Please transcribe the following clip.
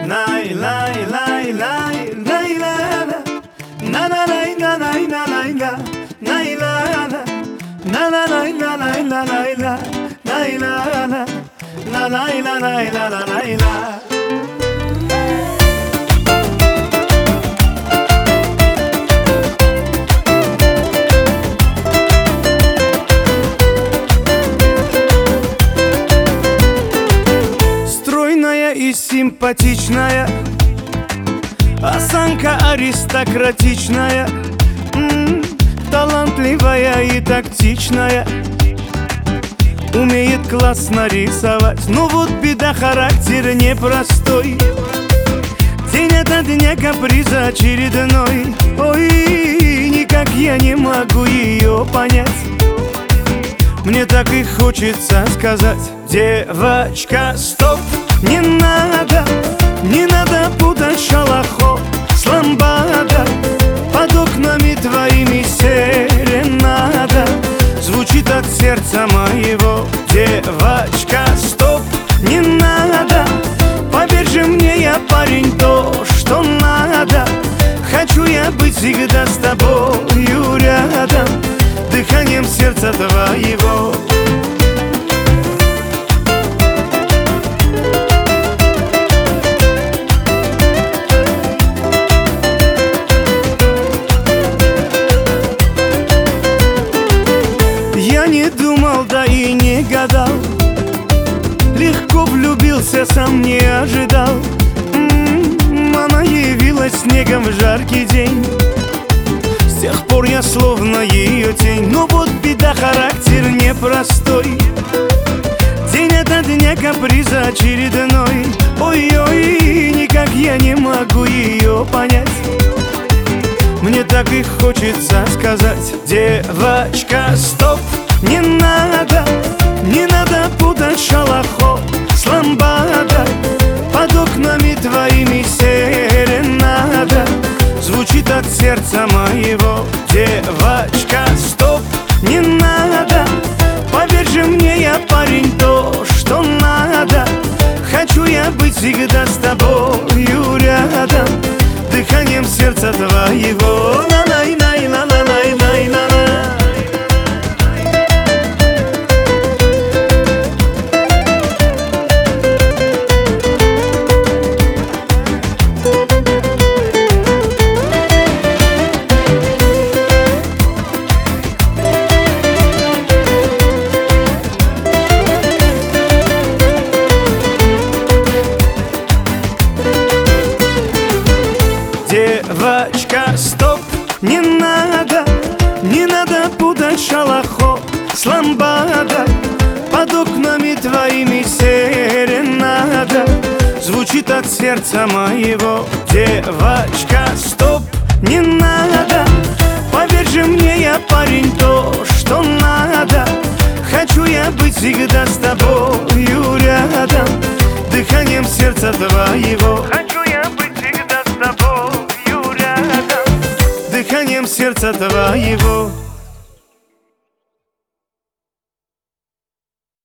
Lay lay lay lay lay la la na na lay na lay na lay la lay la la na na lay na lay la lay la lay la la la lay la lay la la lay la. И симпатичная, осанка аристократичная, талантливая и тактичная, умеет классно рисовать. Но вот беда, характер непростой, день ото дня каприза очередной. Ой, никак я не могу ее понять. Мне так и хочется сказать: девочка, стоп! Не надо путать шалахо с ламбадой. Под окнами твоими серенада звучит от сердца моего. Девочка, стоп, не надо. Поверь же мне, я парень, то, что надо. Хочу я быть всегда с тобою рядом, дыханием сердца твоего. Я не думал, да и не гадал, легко влюбился, сам не ожидал. Она явилась снегом в жаркий день, с тех пор я словно ее тень. Но вот беда, характер непростой, день ото дня каприза очередной. Ой-ой, никак я не могу ее понять. Мне так и хочется сказать: девочка, стоп! Не надо путать шалахо с ламбадой. Под окнами твоими серенада звучит от сердца моего. Девочка, стоп! Не надо. Поверь же мне, я парень, то, что надо. Хочу я быть всегда с тобою рядом, дыханием сердца твоего. Девочка, стоп! Не надо путать шалахо с ламбадой. Под окнами твоими серенада звучит от сердца моего. Девочка, стоп! Не надо. Поверь же мне, я парень, то, что надо. Хочу я быть всегда с тобою рядом, дыханием сердца твоего. Хочу я быть всегда с тобою рядом, дыханием сердца твоего.